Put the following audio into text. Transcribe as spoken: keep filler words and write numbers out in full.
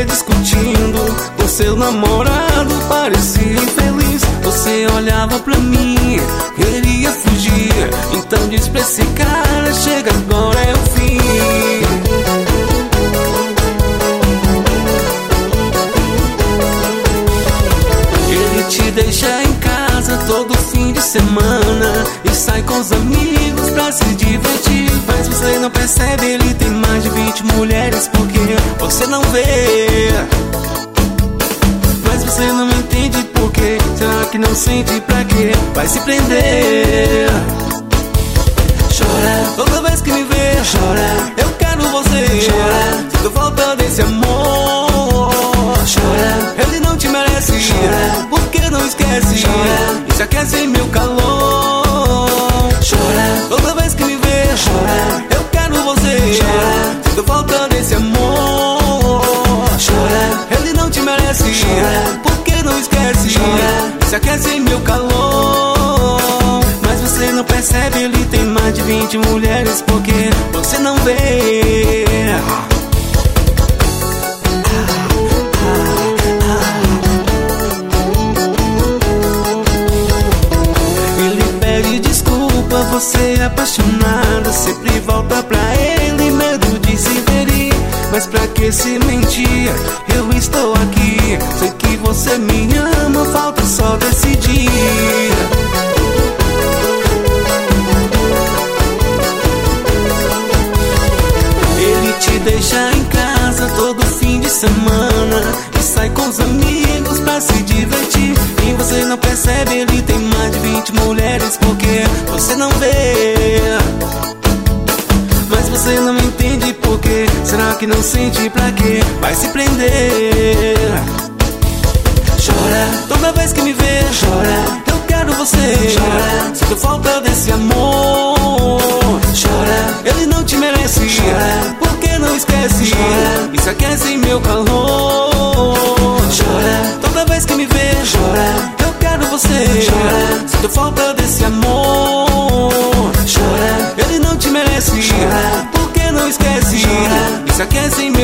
vê discutindo com seu namorado, parecia infeliz. Você olhava pra mim, queria fugir. Então diz pra esse cara, chega agora, é o fim. Ele te deixa em casa todo fim de semana e sai com os amigos pra se divertir. Mas você não percebe, ele tem mais de vinte mulheres, porque você não vê. Mas você não entende por quê. Será que não sente pra quê? Vai se prender. Chora toda vez que me vê. Chora, eu quero você. Chora, sinto falta desse amor. Chora, ele não te merece. Chora, porque não esquece. Chora, e se aquece em meu calor. Chora toda vez que me vê. Chora, eu quero você. Chora, sinto falta desse amor. Chora, ele não te merece. Chora, porque não esquece. Chora, e se aquece em meu calor. Mas você não percebe, ele tem mais de vinte mulheres, porque você não vê. Ele pede desculpa, você é apaixonada, sempre volta pra ele, medo de se ferir. Mas pra que se mentir? Eu estou aqui, sei que você me ama, falta só decidir. Ele te deixa em casa todo fim de semana e sai com os amigos pra se divertir. E você não percebe, ele tem mais de vinte mulheres, porque você não vê. Mas você não entende por quê. Será que não sente pra quê? Vai se prender. Chora toda vez que me vê. Chora, eu quero você. Chora, sinto falta desse amor. Chora, ele não te merece. Chora, porque não esquece. Chora, e se aquece em meu calor. Chora toda vez que me vê. Chora, eu quero você. Chora, sinto falta desse amor. Chora, ele não te merece. Chora, porque não esquece. Chora, e se aquece em meu